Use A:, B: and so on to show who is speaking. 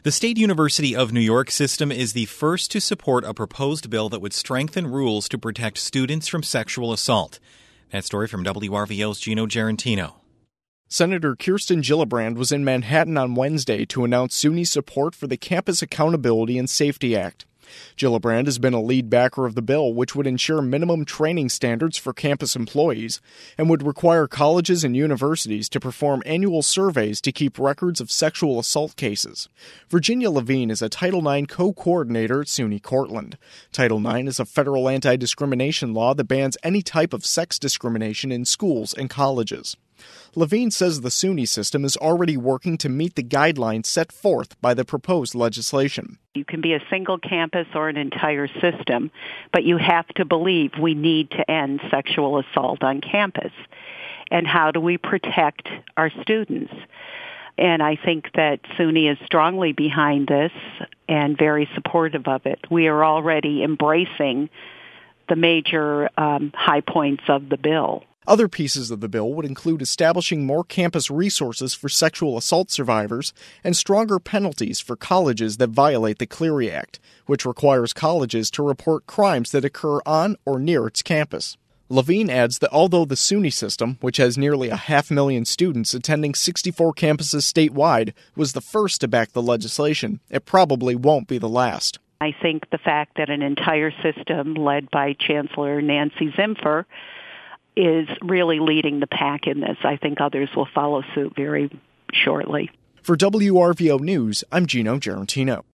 A: The State University of New York system is the first to support a proposed bill that would strengthen rules to protect students from sexual assault. That story from WRVO's Gino Gerentino.
B: Senator Kirsten Gillibrand was in Manhattan on Wednesday to announce SUNY's support for the Campus Accountability and Safety Act. Gillibrand has been a lead backer of the bill, which would ensure minimum training standards for campus employees and would require colleges and universities to perform annual surveys to keep records of sexual assault cases. Virginia Levine is a Title IX co-coordinator at SUNY Cortland. Title IX is a federal anti-discrimination law that bans any type of sex discrimination in schools and colleges. Levine says the SUNY system is already working to meet the guidelines set forth by the proposed legislation.
C: You can be a single campus or an entire system, but you have to believe we need to end sexual assault on campus. And how do we protect our students? And I think that SUNY is strongly behind this and very supportive of it. We are already embracing the major high points of the bill.
B: Other pieces of the bill would include establishing more campus resources for sexual assault survivors and stronger penalties for colleges that violate the Clery Act, which requires colleges to report crimes that occur on or near its campus. Levine adds that although the SUNY system, which has nearly 500,000 students attending 64 campuses statewide, was the first to back the legislation, it probably won't be the last.
C: I think the fact that an entire system led by Chancellor Nancy Zimpher is really leading the pack in this. I think others will follow suit very shortly.
B: For WRVO News, I'm Gino Gerentino.